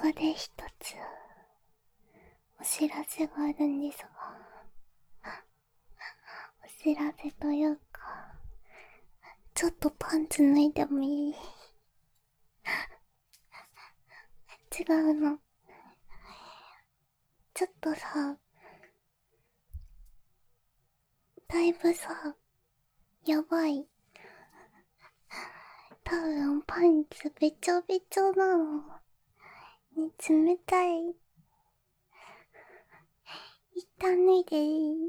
こで一つお知らせがあるんですが、お知らせというか、ちょっとパンツ脱いでもいい？違うの。ちょっとさ、だいぶさ、やばい。多分パンツべちょべちょなの。ね、冷たい。一旦脱いでいい？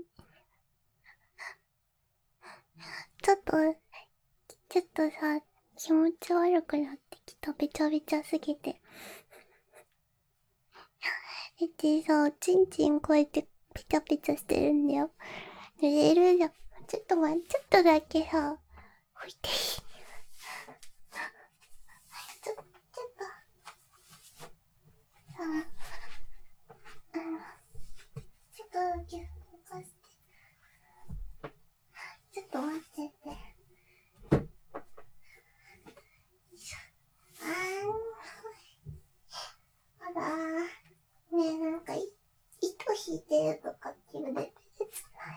ちょっと、さ、気持ち悪くなってきた。べちゃべちゃすぎて。でさ、ちんちんこうやってピチャピチャしてるんだよ。濡れるじゃん。ちょっと待って、ちょっとだけさ、拭いていい？ちょっと、さ、ちょっとだけ拭かして。ちょっと待ってて。あらー。ねえ、なんか糸引いてるとかっていうレベルじゃない。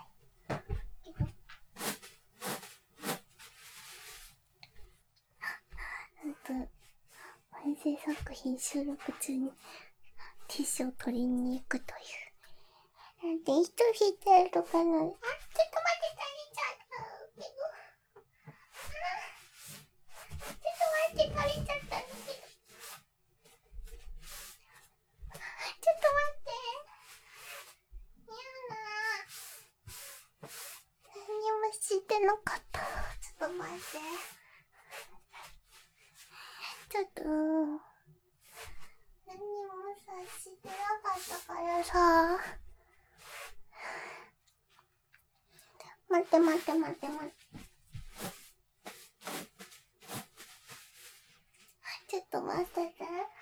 配信作品収録中にティッシュを取りに行くという。なんで糸引いてるとかなの。ちょっと待って、足りちゃったけど。ちょっと待って、足りちゃったんだけど。ちょっと待って。やだ。何もしてなかった。ちょっと待って。ちょっと、何もさ、してなかったからさ。待って。ちょっと待ってて。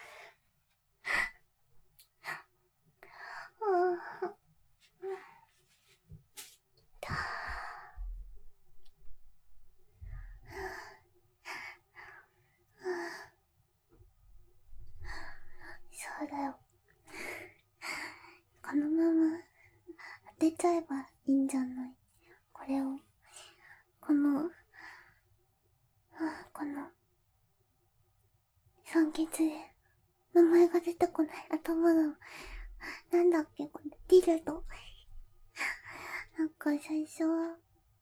そうだよ。このまま当てちゃえばいいんじゃない？これを。この酸欠で名前が出てこない。頭が、なんだっけこれ、ディルド。なんか最初は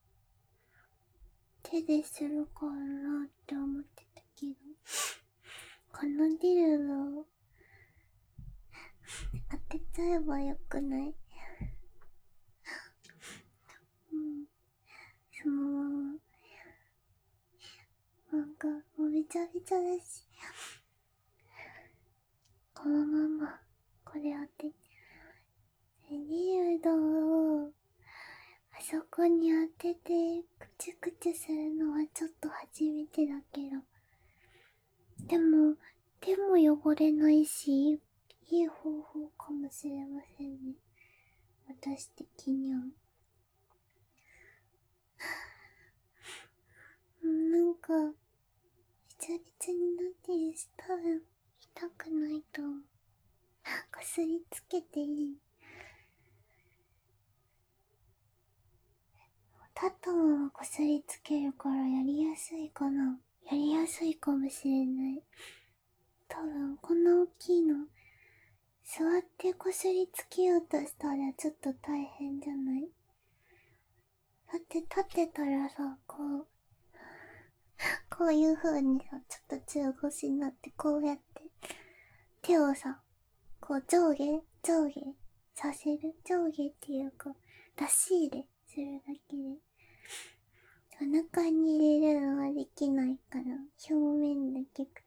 手でするかなって思ってたけど、このディルドを当てちゃえばよくない？そのまま。なんか、もうびちゃびちゃだし。このまま、これ当て、ディルドを、あそこに当てて、くちゅくちゅするのはちょっと初めてだけど。でも、汚れないし、いい方法かもしれませんね。私的には。なんか、びちゃびちゃになってるし、多分、痛くないと思う。こすりつけていい？立ったままこすりつけるからやりやすいかな。やりやすいかもしれない。多分、こんな大きいの、座ってこすりつけようとしたらちょっと大変じゃない？だって立ってたらさ、こういう風にさ、ちょっと中腰になってこうやって、手をさ、こう上下させる。上下っていうか、出し入れするだけで。お腹に入れるのはできないから、表面だけくっ